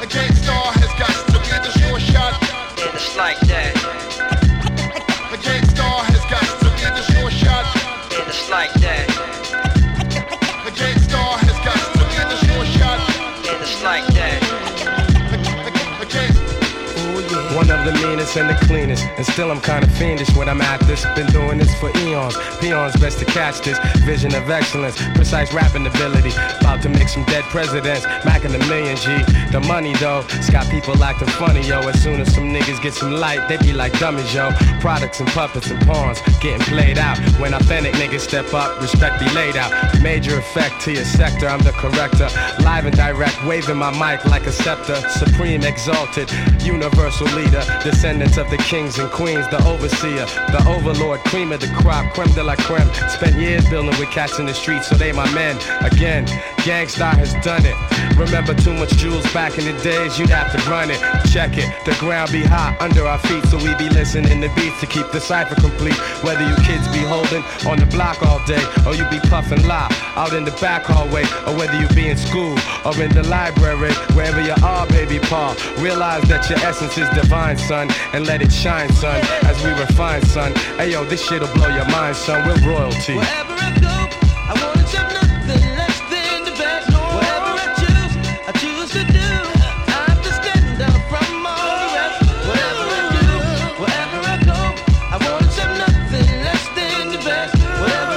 A gangster has got to be the sure shot. And it's like that. A gangster has got to be the sure shot. And it's like that. A gangster has got to be the sure shot. And it's like that. One of the meanest and the cleanest, and still I'm kinda fiendish when I'm at this. Been doing this for eons, peons best to catch this. Vision of excellence, precise rapping ability. About to make some dead presidents, macking a million G. The money though, it's got people acting funny, yo. As soon as some niggas get some light, they be like dummies, yo. Products and puppets and pawns, getting played out. When authentic niggas step up, respect be laid out. Major effect to your sector, I'm the corrector. Live and direct, waving my mic like a scepter. Supreme exalted, universal leader, descendants of the kings and queens, the overseer, the overlord, cream of the crop, creme de la creme. Spent years building with cats in the streets, so they my men. Again, Gangstar has done it. Remember too much jewels back in the days, you'd have to run it. Check it, the ground be hot under our feet, so we be listening to beats to keep the cipher complete. Whether you kids be holding on the block all day, or you be puffing loud out in the back hallway, or whether you be in school or in the library, wherever you are, baby Paul, realize that your essence is divine, son, and let it shine, son, as we refine, son. Hey yo, this shit'll blow your mind, son, we're royalty. Wherever I go, I wanna have nothing less than the best. Whatever I choose to do. I have to stand out from all the rest. Whatever I do, wherever I go, I wanna have nothing less than the best. Whatever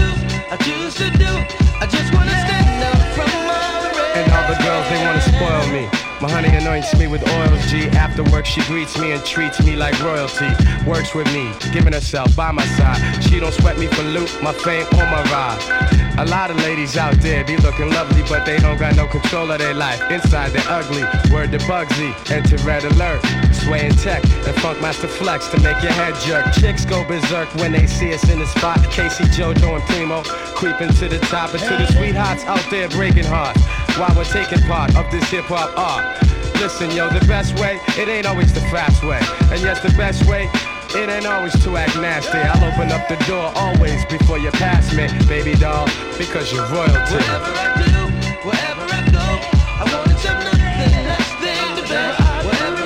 I choose to do. I just wanna stand out from all the rest. And all the girls, they wanna spoil me. My honey anoints me with oils, G. After work, she greets me and treats me like royalty. Works with me, giving herself by my side. She don't sweat me for loot, my fame or my ride. A lot of ladies out there be looking lovely, but they don't got no control of their life. Inside they're ugly. Word to Bugsy, enter red alert. Swaying tech and Funkmaster Flex to make your head jerk. Chicks go berserk when they see us in the spot. Casey, JoJo, and Primo creeping to the top, and to the sweethearts out there breaking hearts while we're taking part of this hip-hop art. Listen, yo, the best way, it ain't always the fast way. And yes, the best way, it ain't always to act nasty. I'll open up the door always before you pass me, baby doll, because you're royalty. Wherever I do, wherever I go, I wanna have nothing less than the best. Whatever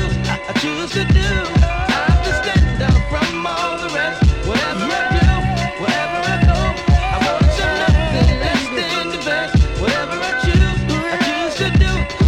I choose to do. I have to stand out from all the rest. Whatever I do, wherever I go, I wanna have nothing less than the best. Whatever I choose to do.